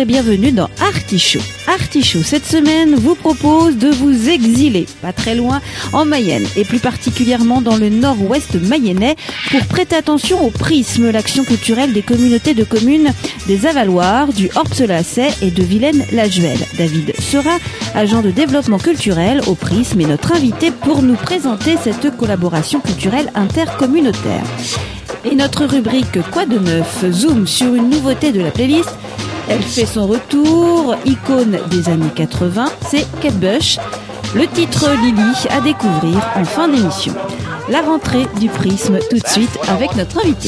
et bienvenue dans Artichaut. Artichaut, cette semaine, vous propose de vous exiler, pas très loin, en Mayenne, et plus particulièrement dans le nord-ouest mayennais, pour prêter attention au Prisme, l'action culturelle des communautés de communes des Avaloirs, du Horps-le-Hacet et de Vilaine-la-Juhel. David Serin, agent de développement culturel au Prisme, est notre invité pour nous présenter cette collaboration culturelle intercommunautaire. Et notre rubrique Quoi de neuf zoom sur une nouveauté de la playlist. Elle fait son retour, icône des années 80, c'est Kate Bush. Le titre Lily à découvrir en fin d'émission. La rentrée du Prisme tout de suite avec notre invité.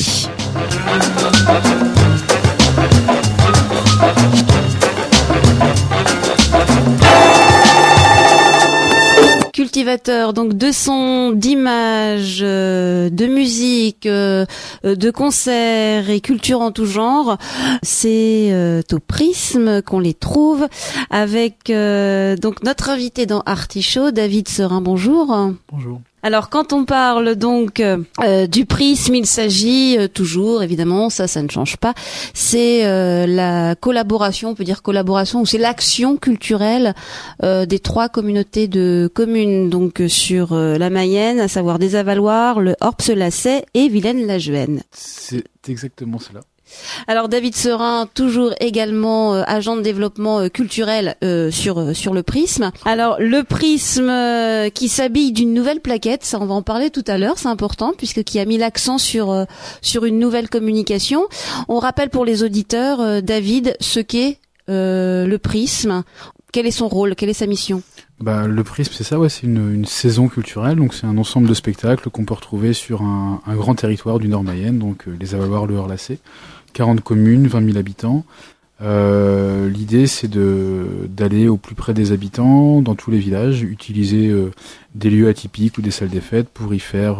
Cultivateur donc de sons, d'images, de musique, de concerts et culture en tout genre. C'est au Prisme qu'on les trouve avec donc notre invité dans Artichaut, David Serin. Bonjour. Bonjour. Alors quand on parle donc du Prisme, il s'agit toujours, évidemment, ça ne change pas, c'est la collaboration, on peut dire collaboration, ou c'est l'action culturelle des trois communautés de communes donc sur la Mayenne, à savoir des Avaloirs, le Horps-le-Hacet et Vilaine-la-Juhel. C'est exactement cela. Alors David Serin, toujours également agent de développement culturel sur le Prisme. Alors le Prisme qui s'habille d'une nouvelle plaquette, ça on va en parler tout à l'heure, c'est important puisque qui a mis l'accent sur une nouvelle communication. On rappelle pour les auditeurs, David, ce qu'est le Prisme. Quel est son rôle, quelle est sa mission ? Le Prisme, c'est ça, ouais, c'est une saison culturelle, donc c'est un ensemble de spectacles qu'on peut retrouver sur un grand territoire du Nord Mayenne, donc les Avaloirs, le Horps-le-Hacet, 40 communes, 20 000 habitants. L'idée, c'est d'aller au plus près des habitants, dans tous les villages, utiliser des lieux atypiques ou des salles des fêtes pour y faire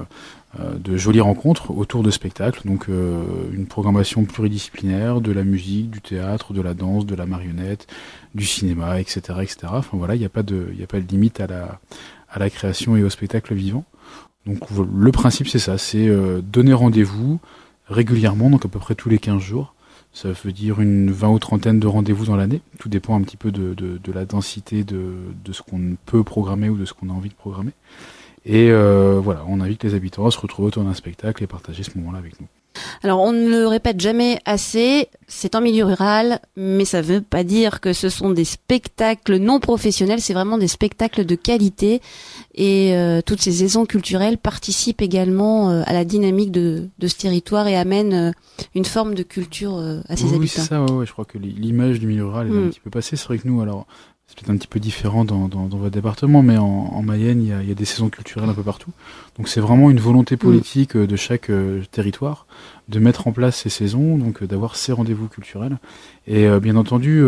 de jolies rencontres autour de spectacles, donc une programmation pluridisciplinaire, de la musique, du théâtre, de la danse, de la marionnette, du cinéma, etc., etc. Enfin voilà, il n'y a pas de limite à la création et au spectacle vivant. Donc le principe c'est ça, c'est donner rendez-vous régulièrement, donc à peu près tous les 15 jours. Ça veut dire une 20 ou trentaine de rendez-vous dans l'année. Tout dépend un petit peu de la densité de ce qu'on peut programmer ou de ce qu'on a envie de programmer. Et voilà, on invite les habitants à se retrouver autour d'un spectacle et partager ce moment-là avec nous. Alors on ne le répète jamais assez, c'est en milieu rural, mais ça veut pas dire que ce sont des spectacles non professionnels, c'est vraiment des spectacles de qualité et toutes ces saisons culturelles participent également à la dynamique de ce territoire et amènent une forme de culture à ses habitants. Oui, c'est ça, ouais, je crois que l'image du milieu rural est un petit peu passée. C'est vrai que nous, alors c'est peut-être un petit peu différent dans votre département, mais en Mayenne, il y a des saisons culturelles un peu partout. Donc c'est vraiment une volonté politique de chaque territoire de mettre en place ces saisons, donc d'avoir ces rendez-vous culturels. Et bien entendu,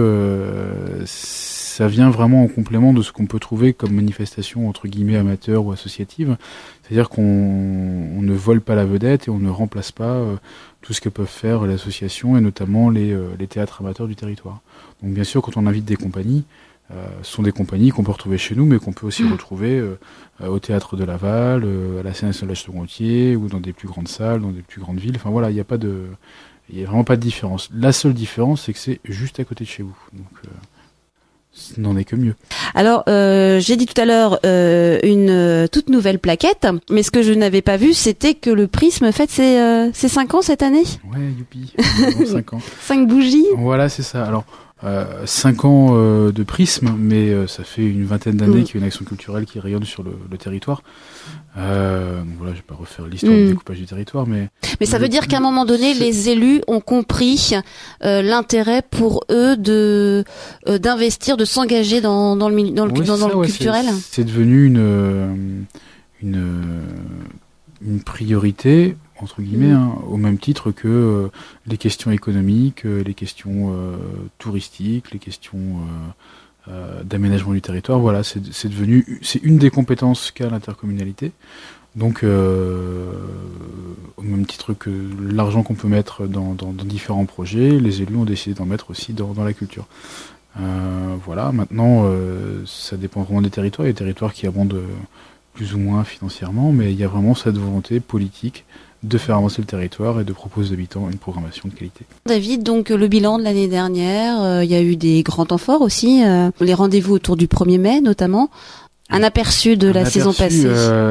ça vient vraiment en complément de ce qu'on peut trouver comme manifestation entre guillemets amateur ou associative. C'est-à-dire qu'on ne vole pas la vedette et on ne remplace pas tout ce que peuvent faire l'association et notamment les théâtres amateurs du territoire. Donc bien sûr, quand on invite des compagnies, ce sont des compagnies qu'on peut retrouver chez nous, mais qu'on peut aussi retrouver au Théâtre de Laval, à la Scène nationale Second-Routier, ou dans des plus grandes salles, dans des plus grandes villes. Enfin voilà, il y a vraiment pas de différence. La seule différence, c'est que c'est juste à côté de chez vous. Donc, ce n'en est que mieux. Alors, j'ai dit tout à l'heure une toute nouvelle plaquette, mais ce que je n'avais pas vu, c'était que le Prisme fête ses 5 ans cette année. Ouais, youpi, 5 ans. 5 bougies. Voilà, c'est ça. Alors, 5 ans de Prisme, mais ça fait une vingtaine d'années qu'il y a une action culturelle qui rayonne sur le territoire. Donc voilà, je vais pas refaire l'histoire du découpage du territoire, mais ça veut dire qu'à un moment donné, les élus ont compris l'intérêt pour eux d'investir, de s'engager dans le culturel. C'est devenu une priorité entre guillemets, au même titre que les questions économiques, les questions touristiques, les questions d'aménagement du territoire. Voilà, c'est une des compétences qu'a l'intercommunalité. Donc, au même titre que l'argent qu'on peut mettre dans différents projets, les élus ont décidé d'en mettre aussi dans la culture. Voilà, maintenant, ça dépend vraiment des territoires. Il y a des territoires qui abondent plus ou moins financièrement, mais il y a vraiment cette volonté politique de faire avancer le territoire et de proposer aux habitants une programmation de qualité. David, donc le bilan de l'année dernière, il y a eu des grands temps forts aussi, les rendez-vous autour du 1er mai notamment, un aperçu de la saison passée.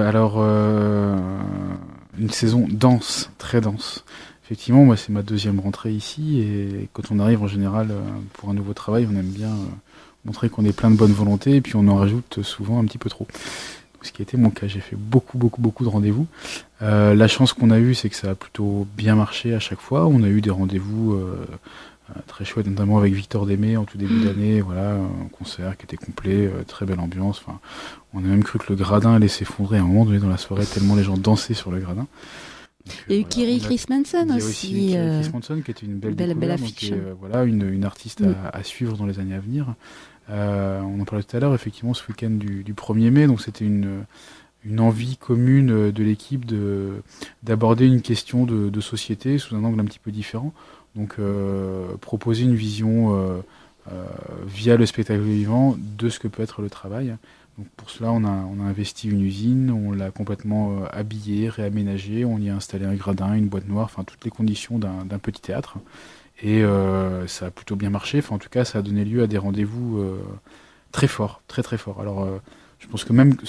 Une saison dense, très dense. Effectivement, moi c'est ma 2e rentrée ici et quand on arrive en général pour un nouveau travail, on aime bien montrer qu'on est plein de bonne volonté et puis on en rajoute souvent un petit peu trop. Ce qui a été mon cas, j'ai fait beaucoup de rendez-vous. La chance qu'on a eue, c'est que ça a plutôt bien marché à chaque fois. On a eu des rendez-vous très chouettes, notamment avec Victor Démé en tout début d'année, voilà, un concert qui était complet, très belle ambiance. Enfin, on a même cru que le gradin allait s'effondrer à un moment donné dans la soirée, tellement les gens dansaient sur le gradin. Il y a eu Kiri Chrismanson aussi. Il y a aussi Kiri Chrismanson qui était une belle affiche. Voilà, une artiste à suivre dans les années à venir. On en parlait tout à l'heure, effectivement, ce week-end du 1er mai, donc c'était une envie commune de l'équipe d'aborder une question de société sous un angle un petit peu différent. Donc proposer une vision via le spectacle vivant de ce que peut être le travail. Donc pour cela, on a investi une usine, on l'a complètement habillée, réaménagée, on y a installé un gradin, une boîte noire, enfin toutes les conditions d'un petit théâtre. Et ça a plutôt bien marché. Enfin, en tout cas, ça a donné lieu à des rendez-vous très forts, très forts. Alors, je pense que même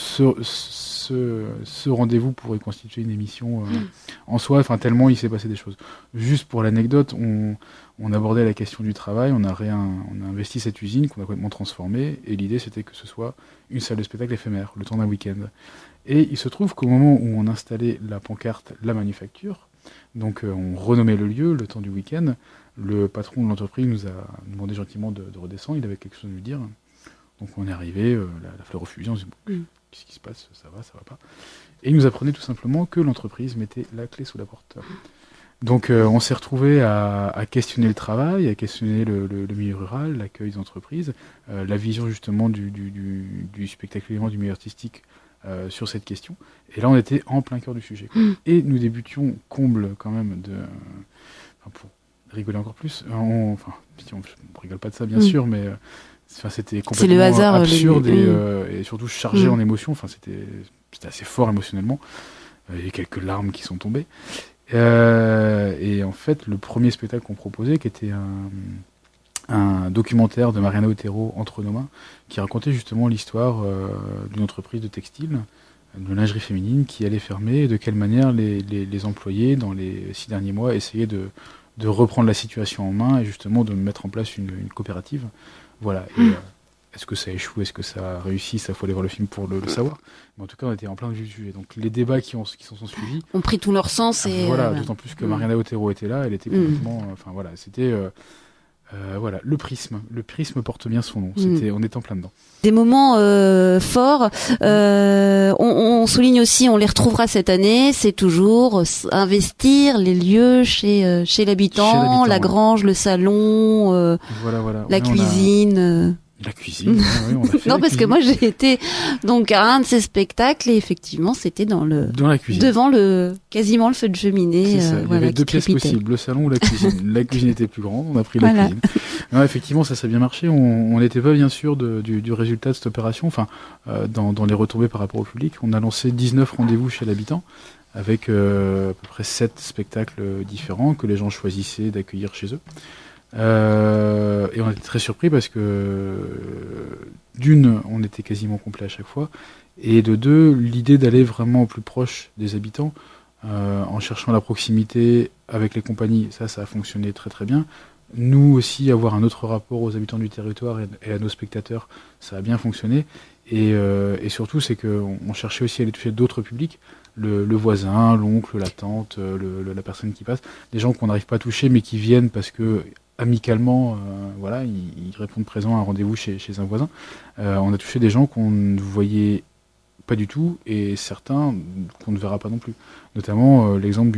ce rendez-vous pourrait constituer une émission en soi. Enfin, tellement il s'est passé des choses. Juste pour l'anecdote, on abordait la question du travail. On a investi cette usine qu'on a complètement transformée. Et l'idée, c'était que ce soit une salle de spectacle éphémère, le temps d'un week-end. Et il se trouve qu'au moment où on installait la pancarte « La Manufacture », donc on renommait le lieu, le temps du week-end, le patron de l'entreprise nous a demandé gentiment de redescendre, il avait quelque chose à nous dire. Donc on est arrivé, la fleur au fusil, on se dit qu'est-ce qui se passe, ça va pas. Et il nous apprenait tout simplement que l'entreprise mettait la clé sous la porte. Donc on s'est retrouvé à questionner le travail, à questionner le milieu rural, l'accueil des entreprises, la vision justement du spectacle vivant, du milieu artistique sur cette question. Et là on était en plein cœur du sujet. Et nous débutions comble quand même pour rigoler encore plus. On rigole pas de ça bien sûr, mais c'était complètement le hasard, absurde et surtout chargé en émotions. Enfin, c'était assez fort émotionnellement. Il y a quelques larmes qui sont tombées. Et en fait, le premier spectacle qu'on proposait, qui était un documentaire de Mariana Otero, Entre nos mains, qui racontait justement l'histoire d'une entreprise de textile, de lingerie féminine, qui allait fermer, et de quelle manière les employés, dans les 6 derniers mois, essayaient de reprendre la situation en main et justement de mettre en place une coopérative. Voilà. Et, est-ce que ça a échoué, est-ce que ça a réussi, ça faut aller voir le film pour le savoir. Mais en tout cas, on était en plein vif du sujet. Donc les débats qui s'en sont suivis ont pris tout leur sens. Et voilà, d'autant plus que Mariana Otero était là, elle était complètement... Enfin voilà, c'était... voilà, le prisme porte bien son nom. On est en plein dedans. Des moments forts. On souligne aussi, on les retrouvera cette année. C'est toujours investir les lieux chez l'habitant, la grange, le salon, voilà. la cuisine. La cuisine, oui, on a fait non, parce que moi j'ai été donc à un de ces spectacles et effectivement c'était dans la cuisine, devant quasiment le feu de cheminée. C'est ça. Il y avait 2 pièces possibles, le salon ou la cuisine. La cuisine était plus grande, on a pris la cuisine. Non, effectivement, ça s'est bien marché. On n'était pas bien sûr du résultat de cette opération. Enfin, dans les retombées par rapport au public, on a lancé 19 rendez-vous chez l'habitant avec à peu près 7 spectacles différents que les gens choisissaient d'accueillir chez eux. Et on était très surpris parce que d'une, on était quasiment complet à chaque fois, et de deux, l'idée d'aller vraiment au plus proche des habitants en cherchant la proximité avec les compagnies, ça a fonctionné très très bien. Nous aussi, avoir un autre rapport aux habitants du territoire et à nos spectateurs, ça a bien fonctionné. Et surtout, c'est qu'on cherchait aussi à aller toucher d'autres publics, le voisin, l'oncle, la tante, la personne qui passe, des gens qu'on n'arrive pas à toucher mais qui viennent parce que amicalement, voilà, ils répondent présent à un rendez-vous chez un voisin. On a touché des gens qu'on ne voyait pas du tout et certains qu'on ne verra pas non plus. Notamment l'exemple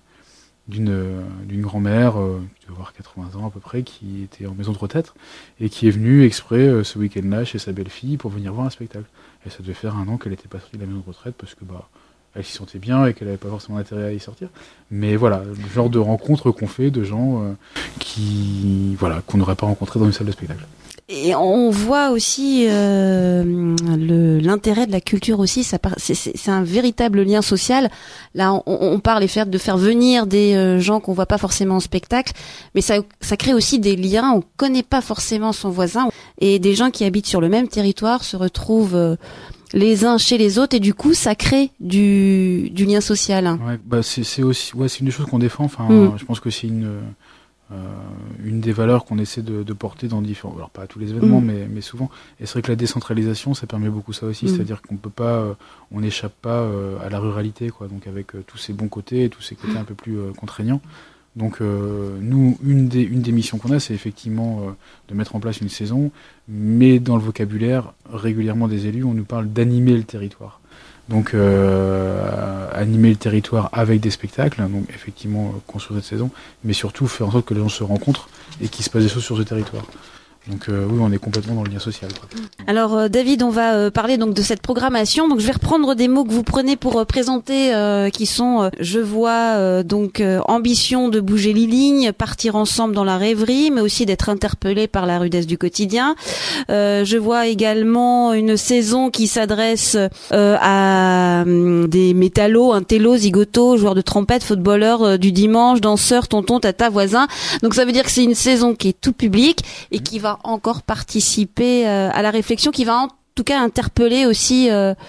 d'une grand-mère qui doit avoir 80 ans à peu près, qui était en maison de retraite et qui est venue exprès ce week-end-là chez sa belle-fille pour venir voir un spectacle. Et ça devait faire 1 an qu'elle était partie de la maison de retraite parce que elle s'y sentait bien et qu'elle n'avait pas forcément intérêt à y sortir. Mais voilà, le genre de rencontre qu'on fait de gens qu'on n'aurait pas rencontré dans une salle de spectacle. Et on voit aussi l'intérêt de la culture aussi. C'est un véritable lien social. Là, on parle de faire venir des gens qu'on voit pas forcément en spectacle, mais ça crée aussi des liens. On connaît pas forcément son voisin, et des gens qui habitent sur le même territoire se retrouvent les uns chez les autres, et du coup, ça crée du lien social. Ouais, c'est aussi, c'est une des choses qu'on défend. Enfin, je pense que c'est une des valeurs qu'on essaie de porter dans différents, alors pas à tous les événements, mais souvent. Et c'est vrai que la décentralisation, ça permet beaucoup ça aussi, c'est-à-dire qu'on peut pas, on n'échappe pas à la ruralité, quoi. Donc avec tous ces bons côtés et tous ces côtés un peu plus contraignants. Donc nous, une des missions qu'on a, c'est effectivement de mettre en place une saison, mais dans le vocabulaire régulièrement des élus, on nous parle d'animer le territoire. Donc animer le territoire avec des spectacles, donc effectivement construire cette saison, mais surtout faire en sorte que les gens se rencontrent et qu'il se passe des choses sur ce territoire. Donc oui, on est complètement dans le lien social, quoi. Alors David, on va parler donc de cette programmation. Donc je vais reprendre des mots que vous prenez pour présenter, qui sont, je vois donc ambition de bouger les lignes, partir ensemble dans la rêverie, mais aussi d'être interpellé par la rudesse du quotidien. Je vois également une saison qui s'adresse à des métallos, intellos, zigotos, joueurs de trompette, footballeurs du dimanche, danseurs, tontons, tata, voisins. Donc ça veut dire que c'est une saison qui est tout public et qui va encore participer à la réflexion, qui va en tout cas interpeller aussi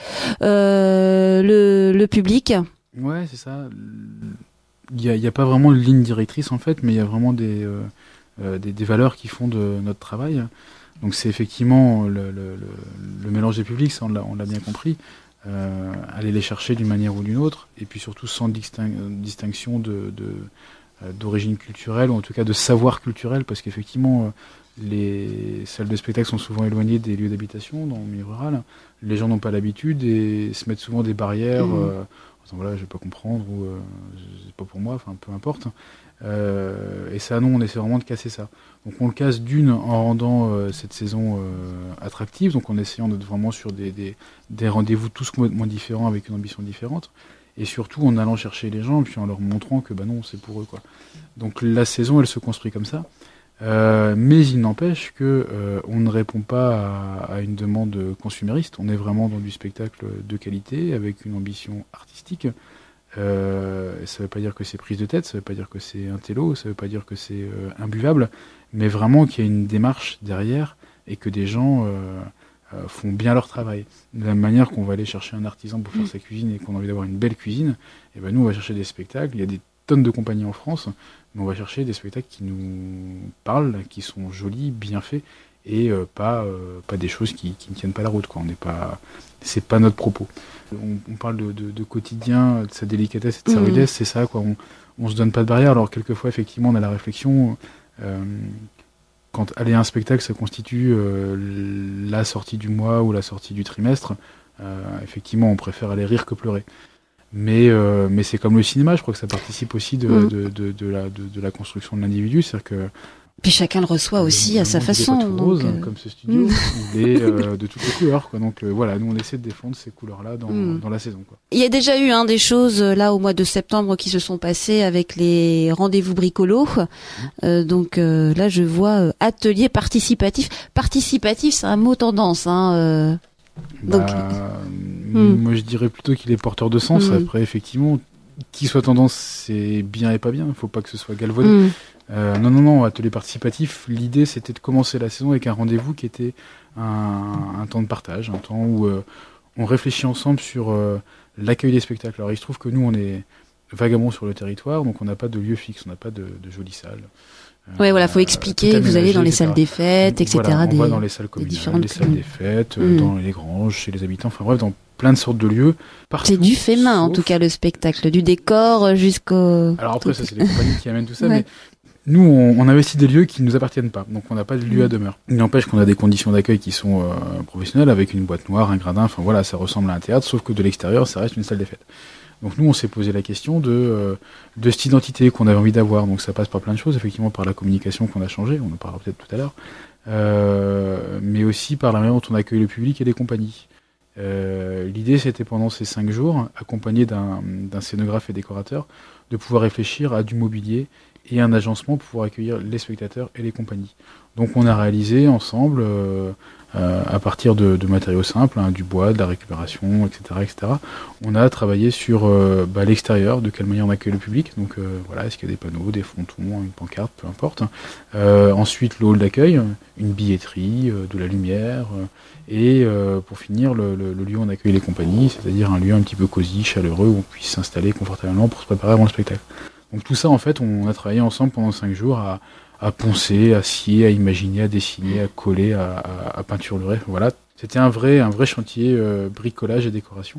le public. Ouais, c'est ça. Il y a pas vraiment de ligne directrice en fait, mais il y a vraiment des valeurs qui font de notre travail. Donc c'est effectivement le mélange des publics, ça on l'a bien compris. Aller les chercher d'une manière ou d'une autre, et puis surtout sans distinction d'origine culturelle, ou en tout cas de savoir culturel, parce qu'effectivement les salles de spectacle sont souvent éloignées des lieux d'habitation dans le milieu rural. Les gens n'ont pas l'habitude et se mettent souvent des barrières en disant voilà, je vais pas comprendre, ou c'est pas pour moi, enfin peu importe. Et ça, non, on essaie vraiment de casser ça. Donc on le casse en rendant cette saison attractive, donc en essayant d'être vraiment sur des rendez-vous tous complètement différents avec une ambition différente, et surtout en allant chercher les gens, puis en leur montrant que bah non, c'est pour eux, quoi. Donc la saison, elle se construit comme ça. Mais il n'empêche que on ne répond pas à une demande consumériste. On est vraiment dans du spectacle de qualité, avec une ambition artistique. Ça veut pas dire que c'est prise de tête, ça veut pas dire que c'est intello, ça veut pas dire que c'est imbuvable, mais vraiment qu'il y a une démarche derrière et que des gens font bien leur travail. De la même manière qu'on va aller chercher un artisan pour faire sa cuisine et qu'on a envie d'avoir une belle cuisine, et ben nous on va chercher des spectacles. Il y a des tonnes de compagnies en France, mais on va chercher des spectacles qui nous parlent, qui sont jolis, bien faits, et pas des choses qui ne tiennent pas la route, quoi. C'est pas notre propos. On parle de quotidien, de sa délicatesse et de sa rudesse, c'est ça, quoi. On se donne pas de barrière. Alors quelquefois, effectivement, on a la réflexion, quand aller à un spectacle, ça constitue la sortie du mois ou la sortie du trimestre, effectivement, on préfère aller rire que pleurer. Mais c'est comme le cinéma, je crois que ça participe aussi de la construction de l'individu, c'est-à-dire que puis chacun le reçoit aussi à sa façon. Il est pas tout rose, comme ce studio, il est de toutes les couleurs, quoi. Donc voilà, nous on essaie de défendre ces couleurs-là dans la saison, quoi. Il y a déjà eu des choses là au mois de septembre qui se sont passées avec les rendez-vous bricolos. Donc là je vois atelier participatif. Participatif, c'est un mot tendance, hein. Donc moi je dirais plutôt qu'il est porteur de sens. Après effectivement, qu'il soit tendance, c'est bien et pas bien. Il faut pas que ce soit galvaudé. Non, atelier participatif, l'idée c'était de commencer la saison avec un rendez-vous qui était un temps de partage, un temps où on réfléchit ensemble sur l'accueil des spectacles. Alors il se trouve que nous on est vagamment sur le territoire, donc on n'a pas de lieu fixe, on n'a pas de jolie salle. Ouais, voilà, faut expliquer, vous allez dans les salles des fêtes, etc. Voilà, on va dans les salles communales, les salles des fêtes, dans les granges, chez les habitants, enfin bref, dans plein de sortes de lieux. Partout, c'est du fait main, en tout cas, le spectacle, du décor jusqu'au... Alors après, ça c'est les compagnies qui amènent tout ça, mais nous, on investit des lieux qui ne nous appartiennent pas, donc on n'a pas de lieu à demeure. Il n'empêche qu'on a des conditions d'accueil qui sont professionnelles, avec une boîte noire, un gradin, enfin voilà, ça ressemble à un théâtre, sauf que de l'extérieur, ça reste une salle des fêtes. Donc nous, on s'est posé la question de cette identité qu'on avait envie d'avoir. Donc ça passe par plein de choses, effectivement, par la communication qu'on a changée, on en parlera peut-être tout à l'heure, mais aussi par la manière dont on accueille le public et les compagnies. L'idée, c'était pendant ces 5 jours, accompagné d'un scénographe et décorateur, de pouvoir réfléchir à du mobilier et un agencement pour pouvoir accueillir les spectateurs et les compagnies. Donc on a réalisé ensemble, à partir de matériaux simples, du bois, de la récupération, etc., on a travaillé sur l'extérieur, de quelle manière on accueille le public. Donc est-ce qu'il y a des panneaux, des frontons, une pancarte, peu importe. Ensuite le hall d'accueil, une billetterie, de la lumière, et pour finir le lieu où on accueille les compagnies, c'est-à-dire un lieu un petit peu cosy, chaleureux, où on puisse s'installer confortablement pour se préparer avant le spectacle. Donc tout ça, en fait, on a travaillé ensemble pendant 5 jours à poncer, à scier, à imaginer, à dessiner, à coller, à peinturer. Voilà, c'était un vrai chantier bricolage et décoration.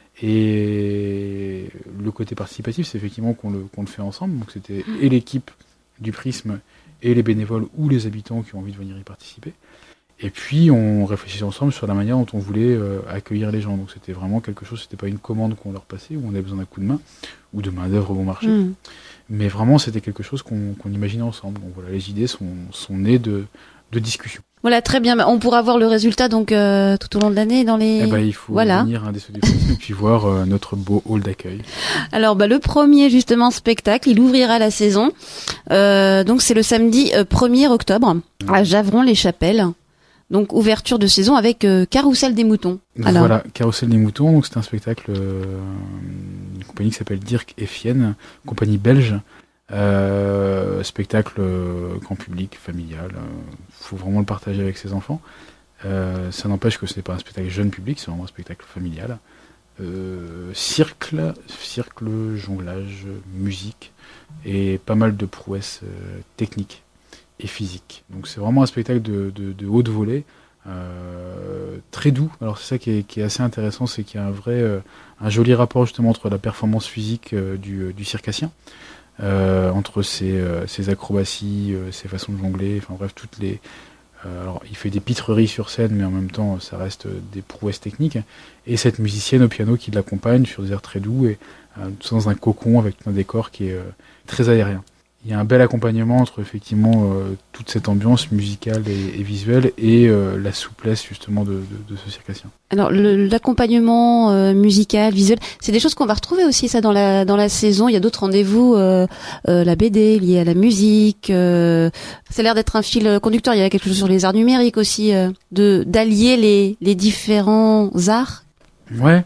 Et le côté participatif, c'est effectivement qu'on le fait ensemble. Donc c'était et l'équipe du Prisme et les bénévoles ou les habitants qui ont envie de venir y participer. Et puis on réfléchissait ensemble sur la manière dont on voulait accueillir les gens. Donc c'était vraiment quelque chose, c'était pas une commande qu'on leur passait où on avait besoin d'un coup de main ou de main d'œuvre bon marché. Mais vraiment c'était quelque chose qu'on imaginait ensemble. Donc voilà, les idées sont nées de discussions. Voilà, très bien. On pourra voir le résultat donc tout au long de l'année dans les. Il faut venir un des et puis voir notre beau hall d'accueil. Alors le premier justement spectacle, il ouvrira la saison. Donc c'est le samedi 1er octobre à Javron-les-Chapelles. Donc ouverture de saison avec Carrousel des Moutons. Alors. Voilà, Carrousel des Moutons, donc c'est un spectacle, une compagnie qui s'appelle Dirk et Fienne, compagnie belge. Spectacle grand public, familial. Faut vraiment le partager avec ses enfants. Ça n'empêche que ce n'est pas un spectacle jeune public, c'est vraiment un spectacle familial. Cirque, jonglage, musique et pas mal de prouesses techniques et physique. Donc c'est vraiment un spectacle de haute volée, très doux. Alors c'est ça qui est assez intéressant, c'est qu'il y a un joli rapport justement entre la performance physique du circassien, entre ses acrobaties, ses façons de jongler, enfin bref, toutes les... alors il fait des pitreries sur scène, mais en même temps ça reste des prouesses techniques, et cette musicienne au piano qui l'accompagne sur des airs très doux, et dans un cocon avec un décor qui est très aérien. Il y a un bel accompagnement entre effectivement toute cette ambiance musicale et visuelle et la souplesse justement de ce circassien. Alors l'accompagnement musical, visuel, c'est des choses qu'on va retrouver aussi ça dans la saison. Il y a d'autres rendez-vous, la BD liée à la musique. Ça a l'air d'être un fil conducteur. Il y a quelque chose sur les arts numériques aussi, d'allier les différents arts. Ouais.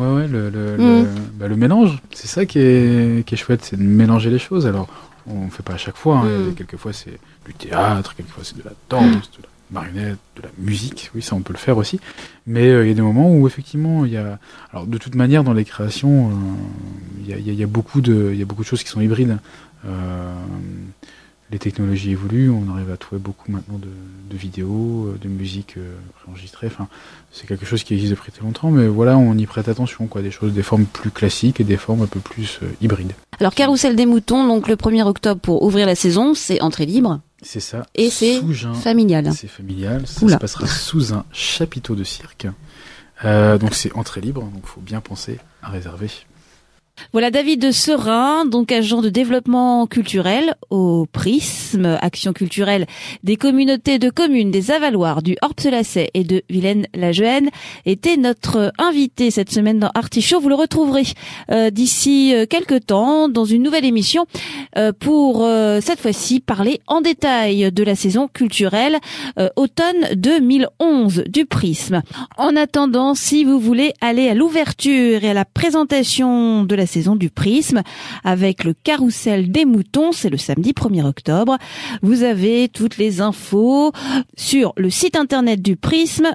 Le mélange, c'est ça qui est chouette, c'est de mélanger les choses. Alors on ne fait pas à chaque fois, quelquefois c'est du théâtre, quelquefois c'est de la danse, de la marionnette, de la musique, oui ça on peut le faire aussi, mais il y a des moments où effectivement il y a, alors de toute manière dans les créations il y a beaucoup de choses qui sont hybrides. Les technologies évoluent, on arrive à trouver beaucoup maintenant de vidéos, de musique préenregistrée, enfin c'est quelque chose qui existe depuis très longtemps, mais voilà, on y prête attention, des formes plus classiques et des formes un peu plus hybrides. Alors Carrousel des Moutons, donc le 1er octobre pour ouvrir la saison, c'est entrée libre. C'est ça. Et c'est familial. C'est familial, ça se passera sous un chapiteau de cirque. Donc c'est entrée libre, donc faut bien penser à réserver. Voilà David Serin, donc agent de développement culturel au Prisme, action culturelle des communautés de communes des Avaloirs, du Orpselacet et de Vilaine-la-Jeune, était notre invité cette semaine dans Artichaut. Vous le retrouverez d'ici quelques temps dans une nouvelle émission pour cette fois-ci parler en détail de la saison culturelle automne 2011 du Prisme. En attendant, si vous voulez aller à l'ouverture et à la présentation de la saison du Prisme avec le Carrousel des Moutons, c'est le samedi 1er octobre. Vous avez toutes les infos sur le site internet du Prisme,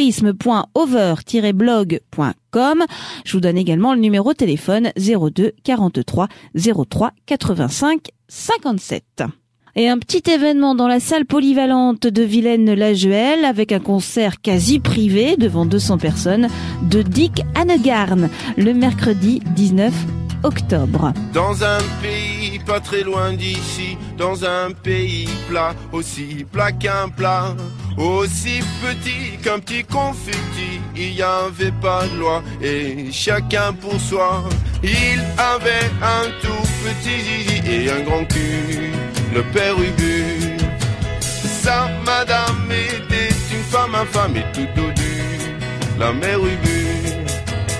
leprisme.over-blog.com. Je vous donne également le numéro de téléphone 02 43 03 85 57. Et un petit événement dans la salle polyvalente de Vilaine-la-Jeune avec un concert quasi privé devant 200 personnes de Dick Annegarn le mercredi 19 octobre. Dans un pays pas très loin d'ici, dans un pays plat, aussi plat qu'un plat, aussi petit qu'un petit confetti, il y avait pas de loi et chacun pour soi. Il avait un tout petit zizi et un grand cul, le père Ubu. Sa madame était une femme infâme et tout dodu, la mère Ubu.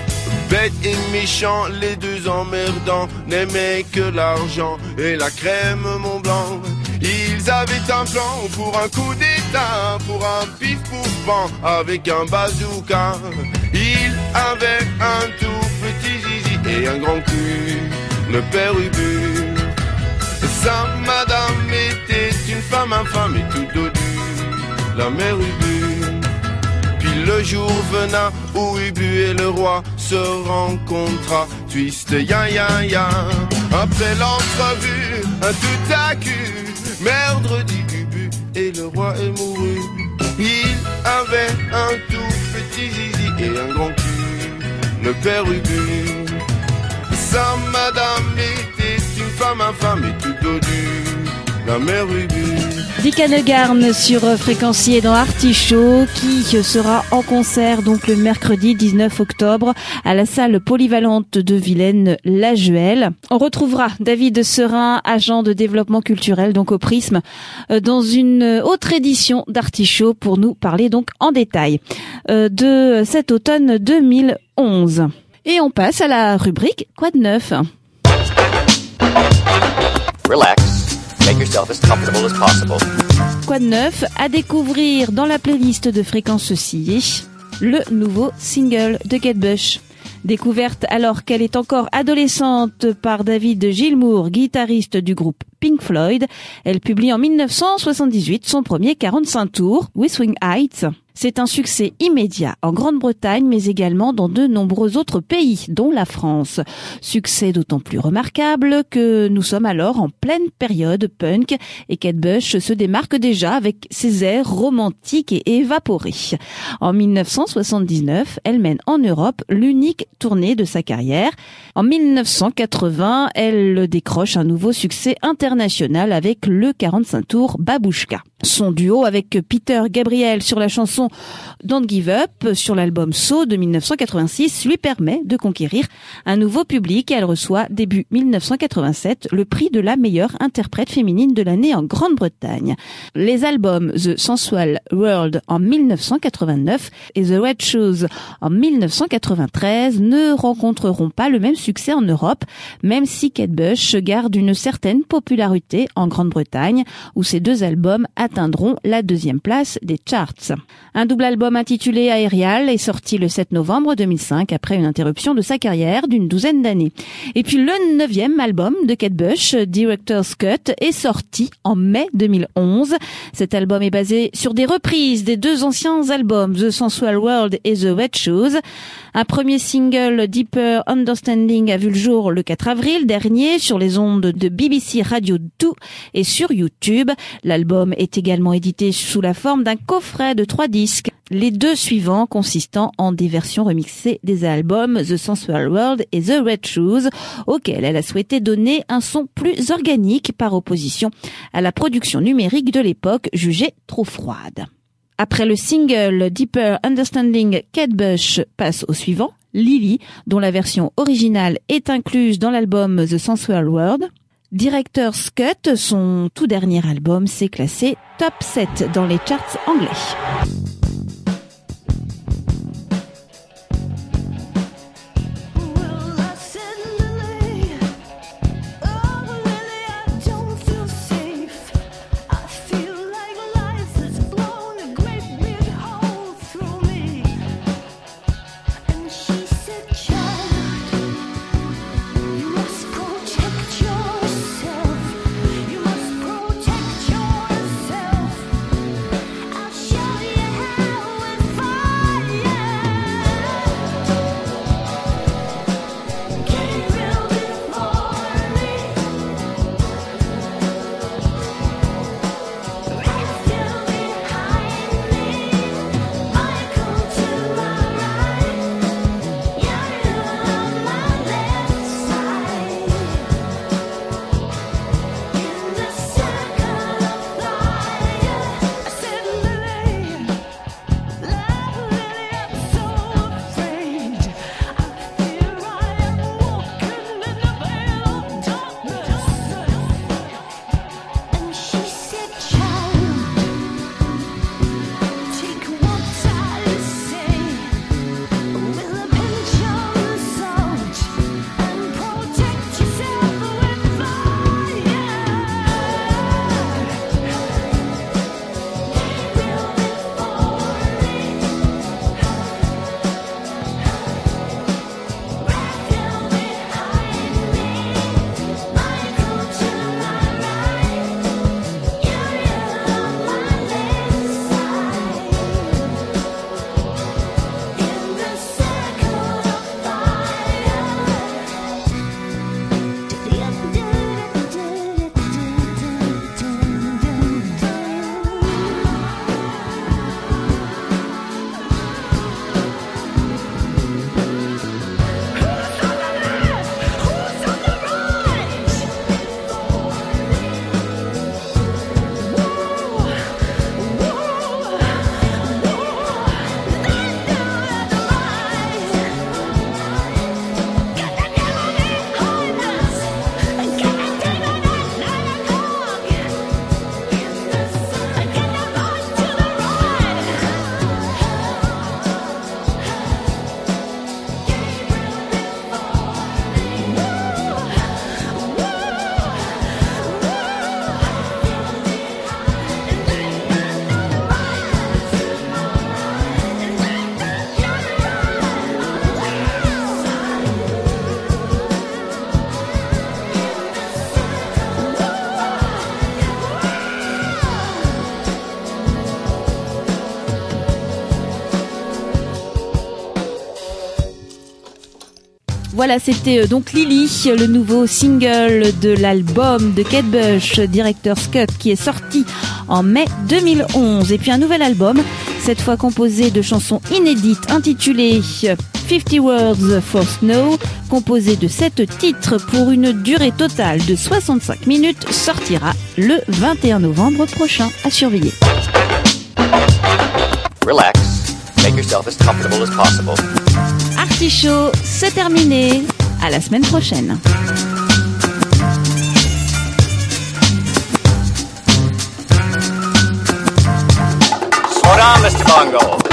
Bêtes et méchants, les deux emmerdants, n'aimaient que l'argent et la crème Mont Blanc. Ils avaient un plan pour un coup d'état, pour un pif pouf pan avec un bazooka. Ils avaient un tout petit zizi et un grand cul, le père Ubu. Sa madame était une femme infâme et tout dodue, la mère Ubu. Puis le jour venait où Ubu et le roi se rencontra. Twist ya ya ya. Après l'entrevue, un tout à cul, merde dit Ubu et le roi est mouru. Il avait un tout petit zizi et un grand cul, le père Ubu. Sa madame était une femme infâme et tout dodue, la mère Ubu. Dick Annegarn sur Fréquencier dans Artichaut qui sera en concert donc le mercredi 19 octobre à la salle polyvalente de Vilaine-la-Juelle. On retrouvera David Serin, agent de développement culturel donc au Prisme, dans une autre édition d'Artichaut pour nous parler donc en détail de cet automne 2011. Et on passe à la rubrique Quoi de neuf? Relax. Make yourself as comfortable as possible. Quoi de neuf à découvrir dans la playlist de Fréquence Oscillée, le nouveau single de Kate Bush. Découverte alors qu'elle est encore adolescente par David Gilmour, guitariste du groupe Pink Floyd, elle publie en 1978 son premier 45 tours, Whistling Heights. C'est un succès immédiat en Grande-Bretagne, mais également dans de nombreux autres pays, dont la France. Succès d'autant plus remarquable que nous sommes alors en pleine période punk et Kate Bush se démarque déjà avec ses airs romantiques et évaporés. En 1979, elle mène en Europe l'unique tournée de sa carrière. En 1980, elle décroche un nouveau succès international avec le 45 tours Babouchka. Son duo avec Peter Gabriel sur la chanson Don't Give Up sur l'album So de 1986 lui permet de conquérir un nouveau public et elle reçoit début 1987 le prix de la meilleure interprète féminine de l'année en Grande-Bretagne. Les albums The Sensual World en 1989 et The Red Shoes en 1993 ne rencontreront pas le même succès en Europe, même si Kate Bush garde une certaine popularité en Grande-Bretagne où ces deux albums atteindront la deuxième place des charts. Un double album intitulé Aerial est sorti le 7 novembre 2005 après une interruption de sa carrière d'une douzaine d'années. Et puis le 9e album de Kate Bush, Director's Cut, est sorti en mai 2011. Cet album est basé sur des reprises des deux anciens albums, The Sensual World et The Red Shoes. Un premier single, Deeper Understanding, a vu le jour le 4 avril dernier sur les ondes de BBC Radio 2 et sur YouTube. L'album est également édité sous la forme d'un coffret de 3 disques. Les deux suivants consistant en des versions remixées des albums The Sensual World et The Red Shoes, auxquels elle a souhaité donner un son plus organique par opposition à la production numérique de l'époque jugée trop froide. Après le single Deeper Understanding, Kate Bush passe au suivant, Lily, dont la version originale est incluse dans l'album The Sensual World. Director's Cut, son tout dernier album, s'est classé top 7 dans les charts anglais. Show you how. Voilà, c'était donc Lily, le nouveau single de l'album de Kate Bush, Director's Cut, qui est sorti en mai 2011. Et puis un nouvel album, cette fois composé de chansons inédites, intitulé 50 Words for Snow, composé de 7 titres pour une durée totale de 65 minutes, sortira le 21 novembre prochain. À surveiller. Relax. Make yourself as comfortable as possible. Artichaut, c'est terminé. À la semaine prochaine. Slow down, Mr. Bongo.